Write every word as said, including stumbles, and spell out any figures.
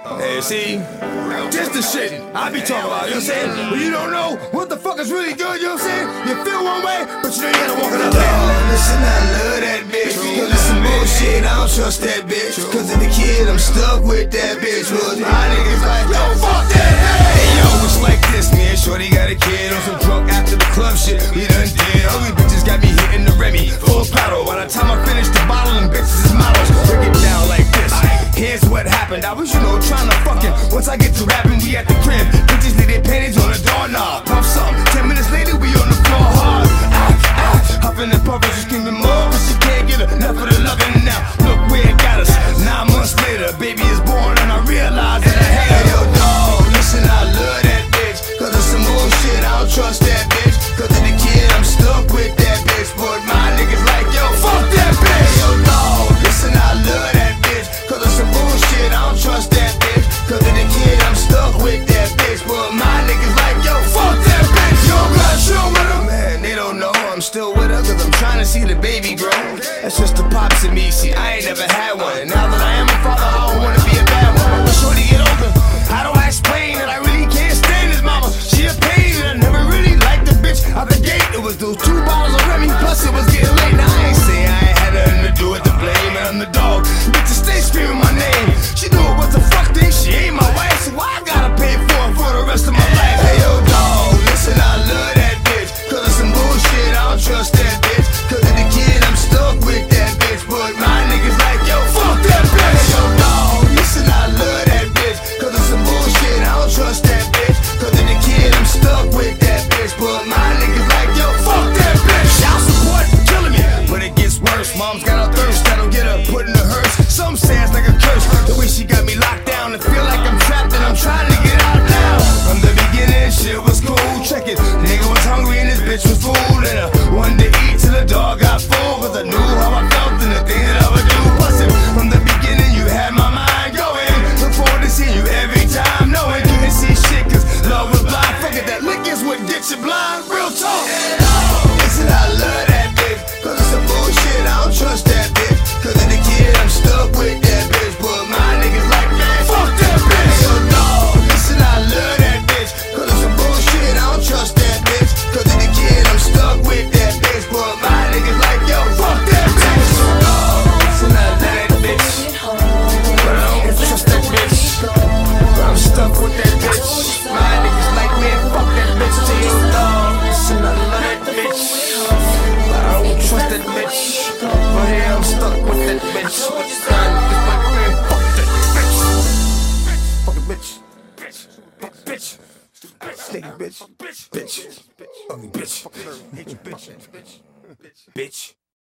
Hey, see, this the shit I be talking about, you know what I'm saying? When you don't know what the fuck is really good, you know what I'm saying? You feel one way, but you know you gotta walk it up. Listen, I love that bitch. Cause it's some bullshit, I don't trust that bitch. Cause as a kid, I'm stuck with that bitch. Was my niggas like, yo, fuck that bitch. Hey, yo, it's like this, man. Shorty got a kid on some drunk after the club shit. We done did. Ugly bitches got me hitting the Remy, full throttle. By the time I finish the bottle, and bitches is models. Break it down like this. Here's what happened. I was, you know, trying to fucking. Once I get to rapping, we at the crib. Bitches leave their panties on the doorknob. Pump something. Ten minutes later, we on the floor hard. Ah, ah. Huffing and puffing, she screaming more, but she can't get enough of the loving now. Look where it got us. Nine months later, baby is born, and I realize that I hate her. Yo, dog, listen, I love that bitch. Cause of some bullshit, I don't trust that bitch. Cause of the kid, I'm stuck with that bitch. But my niggas like, yo, fuck that bitch. Yo, dog, listen, I love that bitch. Cause of some bullshit, I don't trust that bitch. Cause of the kid, I'm stuck with that bitch. But my niggas like, yo, fuck that bitch. Yo, got chill with them. Man, they don't know I'm still with her. Cause I'm trying to see the baby grow. That's just the pops in me. See, I ain't never had one. And now that I am a father, I don't wanna be a bad one. When shorty get older, how do I explain that I really can't stand this mama? She a pain and I never really liked the bitch out the gate. It was those two bottles of Remy, plus it was getting late. Now I ain't saying I ain't had nothing to do with the blame. And I'm the dog, bitches stay screaming my name. She knew it was a fuck thing, she ain't my wife. So why I gotta pay for it for the rest of my life? Hey yo dog, listen, I love that bitch. Cause of some bullshit, I don't trust that bitch. Cause of the kid, I'm stuck with that bitch. But my niggas like, yo, fuck that bitch. Hey yo dog, listen, I love that bitch. Cause of some bullshit, I don't trust that bitch. Cause of the kid, I'm stuck with that bitch. But my niggas like, yo, fuck that bitch. Y'all support killing me, but it gets worse. Mom's got a thirst that'll get her put in the hearse. Some say it's like a curse, the way she got me locked down and feel like I'm trapped and I'm trying to get out now. From the beginning, shit was cool. Check it, nigga was hungry and this bitch was full. And I wanted to eat till the dog got full. Cause I knew how I felt and the thing that I would do. Plus it, from the beginning, you had my mind going. Look forward to seeing you every time. Knowing you didn't see shit cause love was blind. Fuck it, that lick is what gets you blind. Real talk. Listen, I love that bitch. Cause it's some bullshit, I don't trust that bitch. Cause of the kid, I'm stuck with that bitch. But my niggas like, man, fuck that bitch. Yo, dog, listen, I love that bitch. Cause it's some bullshit, I don't trust that bitch. Cause of the kid, I'm stuck with that bitch. But my niggas like, yo, fuck that bitch. Yo, dog, listen, I love that bitch. But I don't trust that bitch. But I'm stuck with that bitch. My niggas like, man, fuck that bitch. To you, dog, listen, I love that bitch. But I don't trust that bitch. But here I'm stuck with that bitch. What's that? My man, fuck that bitch. Fucking bitch. Bitch. Bitch. Bitch. Bitch. Bitch. Bitch. Bitch. Bitch. Bitch. Bitch. Bitch.